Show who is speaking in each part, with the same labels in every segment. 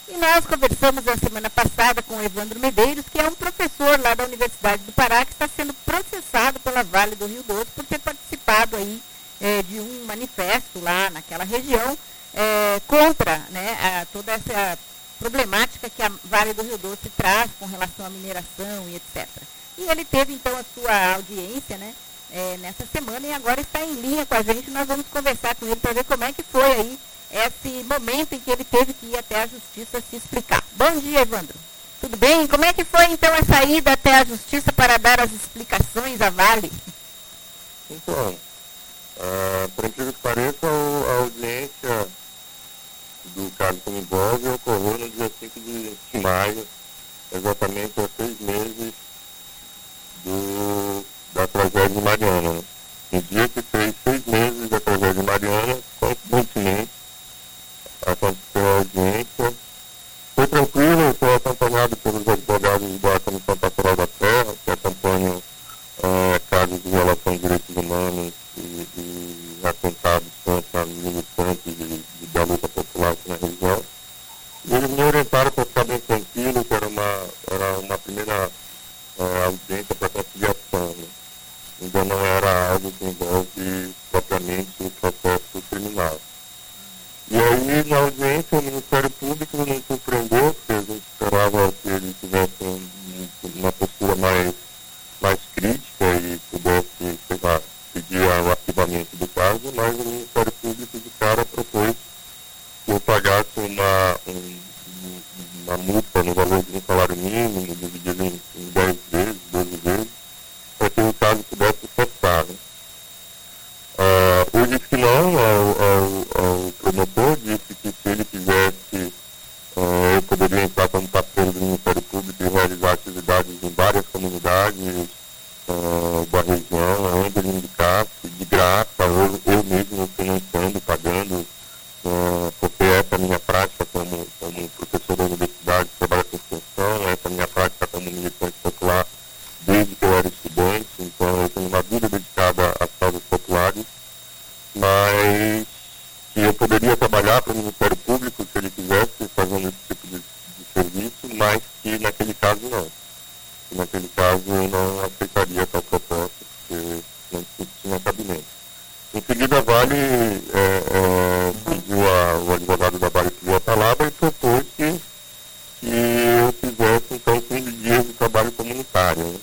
Speaker 1: E nós conversamos na semana passada com o Evandro Medeiros, que é um professor lá da Universidade do Pará, que está sendo processado pela Vale do Rio Doce por ter participado aí de um manifesto lá naquela região contra, né, toda essa problemática que a Vale do Rio Doce traz com relação à mineração e etc. E ele teve, então, a sua audiência, né, nessa semana, e agora está em linha com a gente. Nós vamos conversar com ele para ver como é que foi aí esse momento em que ele teve que ir até a Justiça se explicar. Bom dia, Evandro. Tudo bem? Como é que foi, então, essa ida até a Justiça para dar as explicações à Vale?
Speaker 2: Então, por incrível que pareça, a audiência do caso que me envolve ocorreu no dia 5 de maio, exatamente há 6 meses da tragédia de Mariana. Né? No dia que fez 6 meses da tragédia de Mariana, coincidentemente, aconteceu a audiência. Foi tranquilo, estou acompanhado pelos advogados da Comissão Pastoral da Terra, que acompanham casos de violação de direitos humanos e atentados contra militantes da luta popular aqui na região. E eles me orientaram para ficar bem tranquilo, que era uma primeira audiência para conciliação. Né? Ainda não era algo que envolve propriamente o processo criminal. E aí, na audiência, o Ministério Público não surpreendeu, porque a gente esperava que ele tivesse uma postura mais crítica e pudesse, sei lá, pedir o arquivamento do caso, mas o Ministério Público de cara propôs que eu pagasse uma multa no valor de um salário mínimo, dividido em 10 vezes, 12 vezes, para que o caso pudesse cessar. Né? Eu disse que não ao promotor, disse que se ele quisesse, eu poderia entrar como parceiro do Ministério Público e realizar atividades em várias comunidades da região, onde ele indicasse, de graça, eu mesmo financiando, pagando, porque essa é a minha prática como professor da universidade, trabalho com extensão, essa é a minha prática como militante popular desde que eu era estudante, então eu tenho uma vida dedicada às causas populares, mas que eu poderia trabalhar para o Ministério Público se ele quisesse fazendo esse tipo de serviço, mas que naquele caso não. E naquele caso eu não aceitaria tal proposta, porque não tinha cabimento. Em seguida, a Vale pediu o advogado da Vale pediu a palavra e propôs que eu fizesse, então, 15 dias de trabalho comunitário. Né?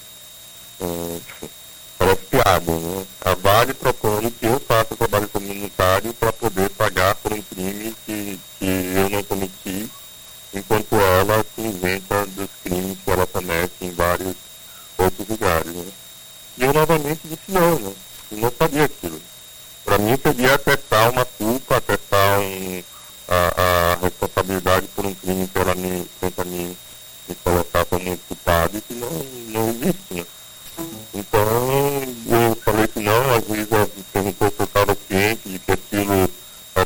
Speaker 2: Parece piada, né? A Vale propõe que eu faça trabalho comunitário para poder pagar por um crime que eu não cometi, enquanto ela se inventa dos crimes que ela comete em vários outros lugares. Né? E eu novamente disse não, né? Eu não faria aquilo. Para mim seria atestar uma culpa, atestar a responsabilidade por um crime que ela tenta me colocar como culpado e que não existe. Né? Então eu falei que não, a juíza perguntou se eu estava ciente de que aquilo era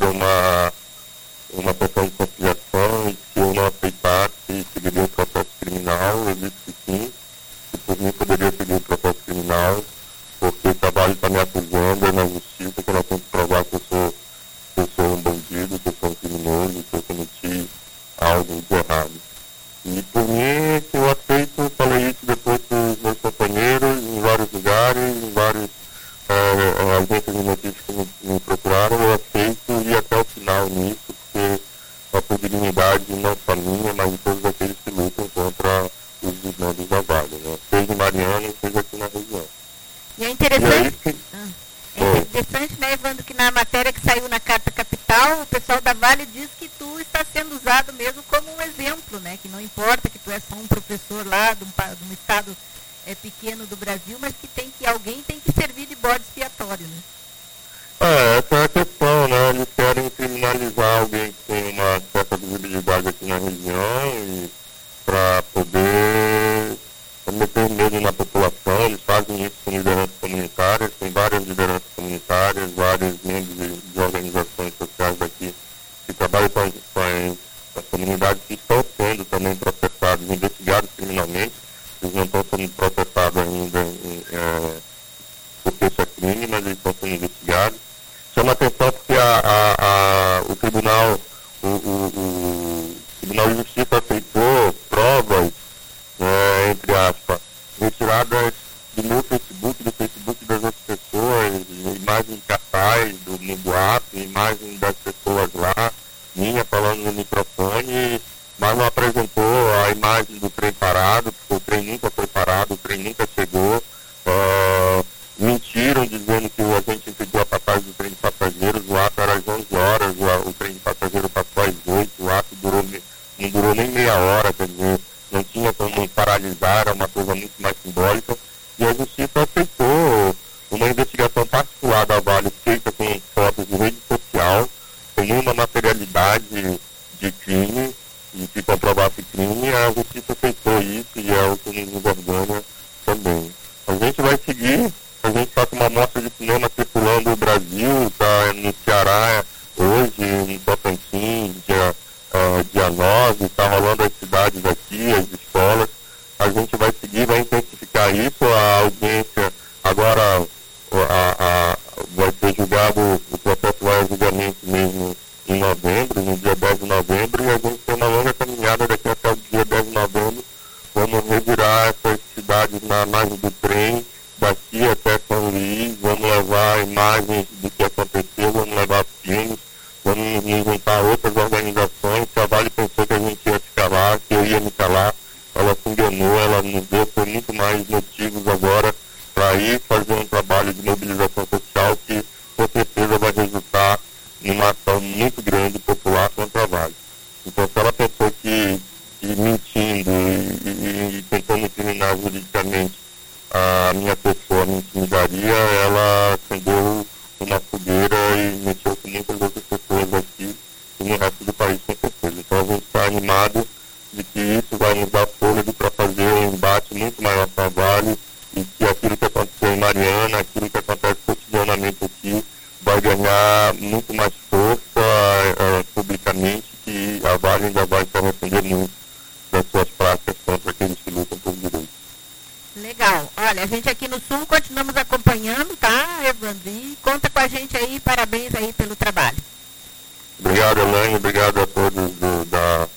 Speaker 2: uma questão de conciliação e que se eu não aceitasse seguiria o processo criminal. Eu disse que sim, que por mim poderia seguir o processo criminal, porque o trabalho está me acusando, é na justiça que ela tem que provar que eu sou um bandido, que eu sou um criminoso, que eu cometi algo de errado. E por mim, que eu aceito, falei isso depois para os meus companheiros, em vários lugares, em várias agências de notícias que me procuraram, eu aceito ir até o final nisso, porque a dignidade não só minha, mas de todos aqueles que lutam contra os desmandos da Vale, né? Seja em Mariana, seja aqui na região.
Speaker 1: E é interessante, né, Evandro, que na matéria que saiu na Carta Capital, o pessoal da Vale diz que tu está sendo usado mesmo como um exemplo, né? Que não importa que tu é só um professor lá de um estado pequeno do Brasil, mas que alguém tem que servir de bode expiatório, né?
Speaker 2: Essa é a questão, né? Eles querem criminalizar alguém que tem uma certa visibilidade aqui na região e para poder meter medo na população. Eles fazem isso com lideranças comunitárias, tem várias lideranças comunitárias, vários membros de organizações sociais daqui que trabalham com as comunidades que estão sendo também processados, investigados criminalmente. Eles não estão sendo processados ainda porque isso é crime, mas eles estão sendo investigados. Chama atenção porque o tribunal, o Tribunal de Justiça aceitou provas, entre aspas, retiradas do meu Facebook, do Facebook das outras pessoas, imagem de cartaz no boato, imagem das pessoas lá, minha falando no microfone, mas não apresentou a imagem do trem parado, porque o trem nunca foi parado, o trem nunca chegou. Mentiram dizendo que a gente impediu a passagem do trem de passageiros, o ato era às 11 horas, o trem de passageiro passou às 8, o ato não durou nem meia hora, quer dizer, não tinha como paralisar, era uma coisa muito mais simbólica, e a Justiça aceitou uma investigação particular da Vale feita com fotos de rede social, sem nenhuma materialidade de crime, e que comprovasse crime, a Justiça aceitou isso e é o que nos envergonha também. A gente vai seguir, a gente está com uma mostra de cinema circulando o Brasil, está no Ceará hoje, em Tocantins, dia 9, está rolando as cidades aqui, as escolas. A gente vai seguir, vai intensificar isso, a audiência agora vai ser julgado, o processo vai a julgamento mesmo em novembro, no dia 10 de novembro, e a gente tem uma longa caminhada daqui até o dia 10 de novembro. Vamos revirar essas cidades na margem do trem, daqui até São Luís, vamos levar imagens do que aconteceu, vamos levar filmes, vamos nos juntar a outras organizações. Se a Vale pensou que a gente ia se calar, que eu ia me calar, ela se enganou, ela nos deu por muito mais motivos agora para ir fazer um trabalho de mobilização social que com certeza vai resultar em uma ação muito grande popular contra a Vale. Então, se ela pensou que mentindo e tentando incriminar juridicamente a minha pessoa me intimidaria, ela acendeu uma fogueira e mexeu com muitas outras pessoas aqui e no resto do país, com certeza. Então a gente está animado de que isso vai nos dar fôlego para fazer um embate muito maior com a Vale e que aquilo que aconteceu em Mariana, aquilo que acontece cotidianamente aqui, vai ganhar muito mais força publicamente, que a Vale ainda vai se arrepender muito das suas práticas contra aqueles que lutam por direitos.
Speaker 1: Legal. Olha, a gente aqui no Sul continuamos acompanhando, tá, Evandro? E conta com a gente aí, parabéns aí pelo trabalho.
Speaker 2: Obrigado, Elaine, obrigado a todos da